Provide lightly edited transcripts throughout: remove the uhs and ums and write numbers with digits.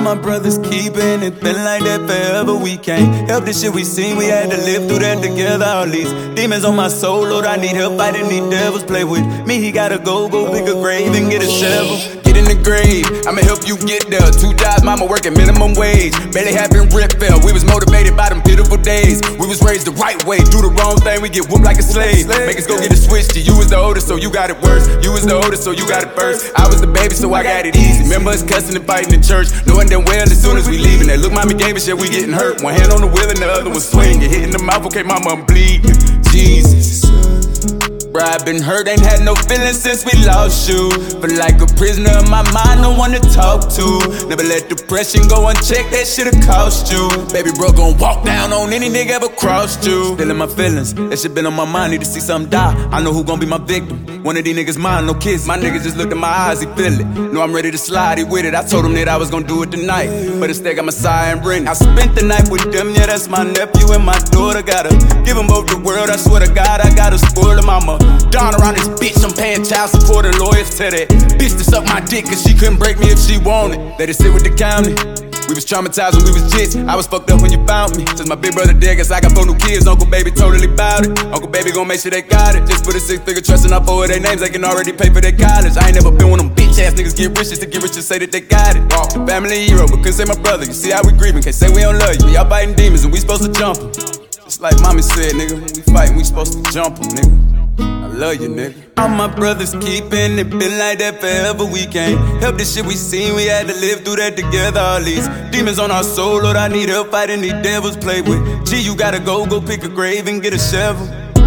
my brothers keeping it, been like that forever. We can't help the shit we seen, we had to live through that together. All these demons on my soul, Lord, I need help fighting these devils. Play with me, he gotta go pick a grave and get a shovel. Get in the grave, I'ma help you get there. 2 jobs, mama working minimum wage. Barely having rip fell, we was motivated by them pitiful days. We was raised the right way, do the wrong thing, we get whooped like a slave. Make us go get a switch to you was the oldest, so you got it worse. You was the oldest, so you got it first. I was the baby, so I got it easy. Remember us cussing and fighting in church, knowing damn well as soon as we leaving that look mommy gave us, shit, we getting hurt. One hand on the wheel and the other one swinging, hitting the mouth, okay, mama, I'm bleeding. Jesus. Bro, I been hurt, ain't had no feelings since we lost you. Feel like a prisoner in my mind, no one to talk to. Never let depression go unchecked, that shit'll cost you. Baby bro gon' walk down on any nigga ever crossed you. Still in my feelings, that shit been on my mind, need to see something die. I know who gon' be my victim, one of these niggas mine, no kiss. My niggas just looked in my eyes, he feel it. Know I'm ready to slide, he with it. I told him that I was gon' do it tonight, but instead got Messiah and Britney. I spent the night with them, yeah, that's my nephew and my daughter. Gotta give them both the world, I swear to God, I gotta spoil them. Mama Dawn around this bitch, I'm paying child support and lawyers to that bitch to suck my dick, cause she couldn't break me if she wanted. Let it sit with the county. We was traumatized when we was jits. I was fucked up when you found me. Since my big brother dead, guess I got 4 new kids. Uncle Baby totally bout it. Uncle Baby gon' make sure they got it. Just put a 6-figure trust in up over their names, they can already pay for their college. I ain't never been one of them bitch ass niggas get rich just to get rich and say that they got it. Family hero, but couldn't say my brother. You see how we grieving, can't say we don't love you. Y'all fighting demons and we supposed to jump them. Just like mommy said, nigga, when we fightin', we supposed to jump them, nigga. I love you, nigga. All my brothers keeping it, been like that forever. We can't help the shit we seen, we had to live through that together. All these demons on our soul, Lord, I need help fighting these devils. Play with G, you gotta go pick a grave and get a shovel.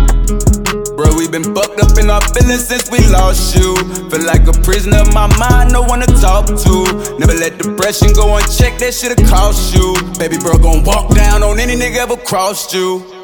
Bro, we been fucked up in our feelings since we lost you. Feel like a prisoner of my mind, no one to talk to. Never let depression go unchecked, that shit'll cost you. Baby bro gon' walk down on any nigga ever crossed you.